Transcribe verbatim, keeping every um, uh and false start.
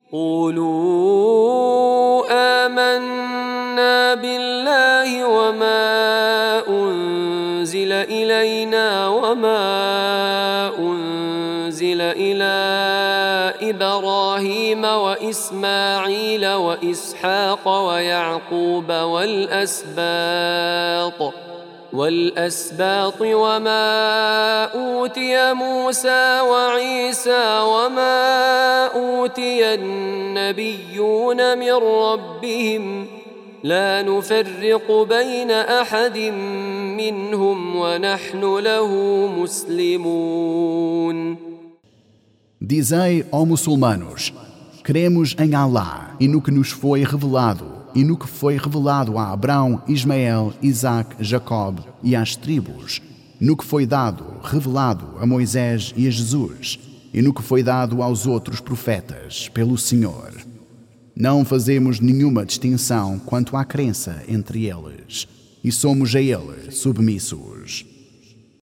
قولوا آمنا بالله وما أنزل إلينا وما أنزل إلى إبراهيم وإسماعيل وإسحاق ويعقوب والأسباط والأسباط وما أوتي موسى وعيسى وما أوتي النبيون من ربهم لا نفرق بين أحد منهم ونحن له مسلمون. Dizei, ó muçulmanos, cremos em Alá e no que nos foi revelado, e no que foi revelado a Abrão, Ismael, Isaque, Jacob e às tribos, no que foi dado, revelado a Moisés e a Jesus, e no que foi dado aos outros profetas pelo Senhor. Não fazemos nenhuma distinção quanto à crença entre eles, e somos a Ele submissos.